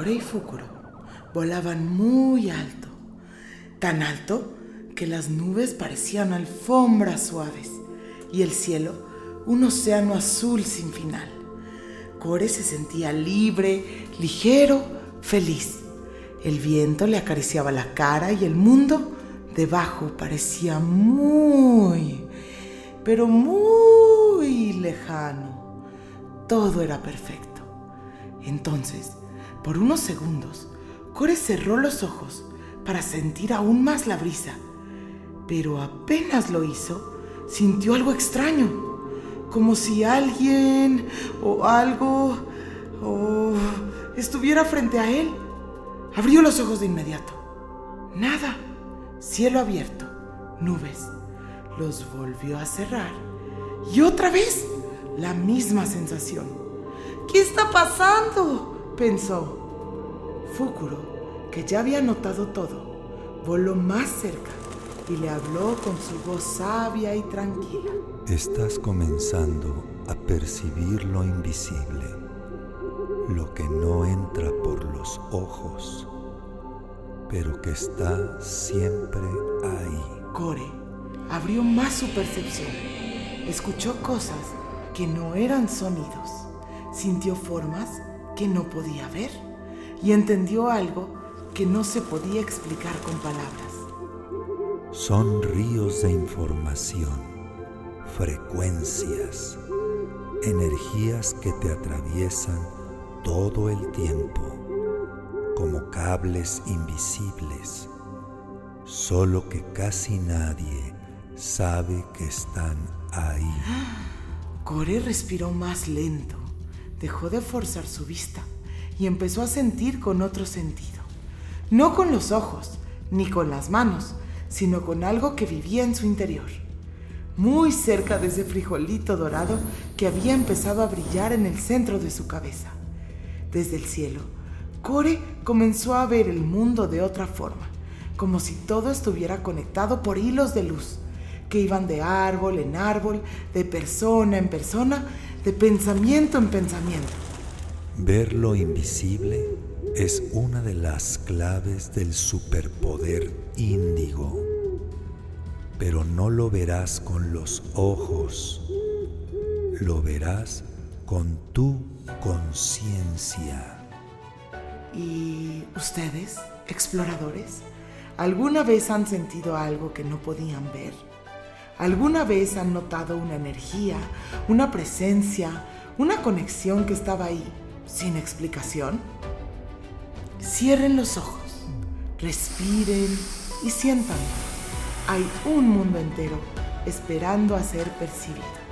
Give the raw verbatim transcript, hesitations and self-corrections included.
Core y Fukuro volaban muy alto, tan alto que las nubes parecían alfombras suaves y el cielo un océano azul sin final. Core se sentía libre, ligero, feliz. El viento le acariciaba la cara y el mundo debajo parecía muy, pero muy lejano. Todo era perfecto. Entonces, por unos segundos, Core cerró los ojos para sentir aún más la brisa, pero apenas lo hizo, sintió algo extraño, como si alguien o algo o estuviera frente a él. Abrió los ojos de inmediato. Nada. Cielo abierto, nubes. Los volvió a cerrar y otra vez la misma sensación. ¿Qué está pasando?, pensó. Fukuro, que ya había notado todo, voló más cerca y le habló con su voz sabia y tranquila. Estás comenzando a percibir lo invisible, lo que no entra por los ojos, pero que está siempre ahí. Core abrió más su percepción. Escuchó cosas que no eran sonidos. Sintió formas que no podía ver y entendió algo que no se podía explicar con palabras. Son ríos de información, frecuencias, energías que te atraviesan todo el tiempo, como cables invisibles, solo que casi nadie sabe que están ahí. Core respiró más lento, dejó de forzar su vista y empezó a sentir con otro sentido, no con los ojos ni con las manos, sino con algo que vivía en su interior, muy cerca de ese frijolito dorado que había empezado a brillar en el centro de su cabeza. Desde el cielo, Core comenzó a ver el mundo de otra forma, como si todo estuviera conectado por hilos de luz, que iban de árbol en árbol, de persona en persona, de pensamiento en pensamiento. Ver lo invisible es una de las claves del superpoder índigo, pero no lo verás con los ojos, lo verás con tu conciencia. ¿Y ustedes, exploradores, alguna vez han sentido algo que no podían ver? ¿Alguna vez han notado una energía, una presencia, una conexión que estaba ahí sin explicación? Cierren los ojos, respiren y sientan. Hay un mundo entero esperando a ser percibido.